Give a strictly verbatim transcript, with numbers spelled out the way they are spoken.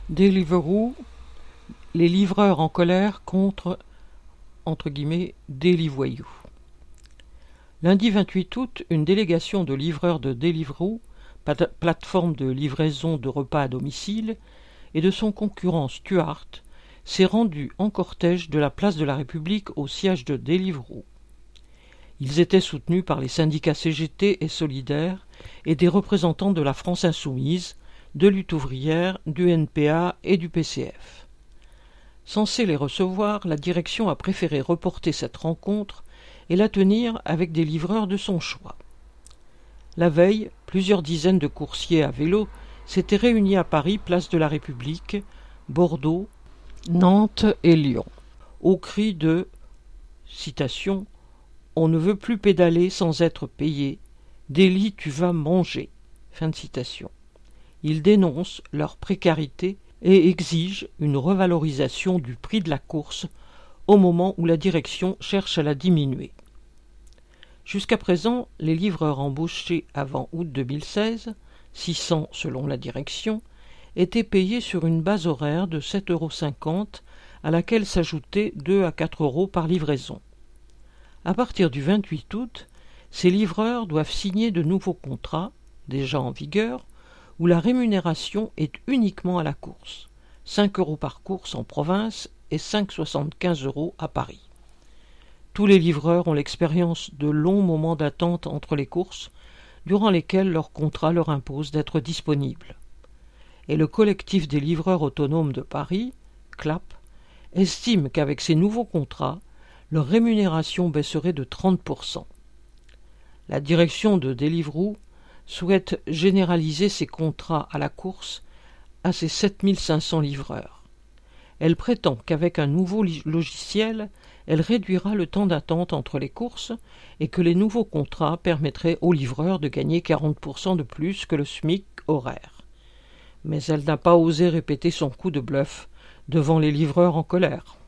Deliveroo, les livreurs en colère contre entre guillemets Delivoyous. Lundi vingt-huit août, une délégation de livreurs de Deliveroo, plateforme de livraison de repas à domicile, et de son concurrent Stuart, s'est rendue en cortège de la place de la République au siège de Deliveroo. Ils étaient soutenus par les syndicats C G T et Solidaires et des représentants de la France Insoumise, de Lutte ouvrière, du N P A et du P C F. Censé les recevoir, la direction a préféré reporter cette rencontre et la tenir avec des livreurs de son choix. La veille, plusieurs dizaines de coursiers à vélo s'étaient réunis à Paris, place de la République, Bordeaux, Nantes et Lyon, au cri de citation « On ne veut plus pédaler sans être payé, Déli tu vas manger ». Fin de citation. Ils dénoncent leur précarité et exigent une revalorisation du prix de la course au moment où la direction cherche à la diminuer. Jusqu'à présent, les livreurs embauchés avant août deux mille seize, six cents selon la direction, étaient payés sur une base horaire de sept euros cinquante à laquelle s'ajoutaient deux à quatre euros par livraison. À partir du vingt-huit août, ces livreurs doivent signer de nouveaux contrats, déjà en vigueur, où la rémunération est uniquement à la course, cinq euros par course en province et cinq virgule soixante-quinze euros à Paris. Tous les livreurs ont l'expérience de longs moments d'attente entre les courses, durant lesquels leur contrat leur impose d'être disponibles. Et le collectif des livreurs autonomes de Paris, C L A P, estime qu'avec ces nouveaux contrats, leur rémunération baisserait de trente pour cent. La direction de Deliveroo souhaite généraliser ces contrats à la course à ses sept mille cinq cents livreurs. Elle prétend qu'avec un nouveau logiciel, elle réduira le temps d'attente entre les courses et que les nouveaux contrats permettraient aux livreurs de gagner quarante pour cent de plus que le SMIC horaire. Mais elle n'a pas osé répéter son coup de bluff devant les livreurs en colère.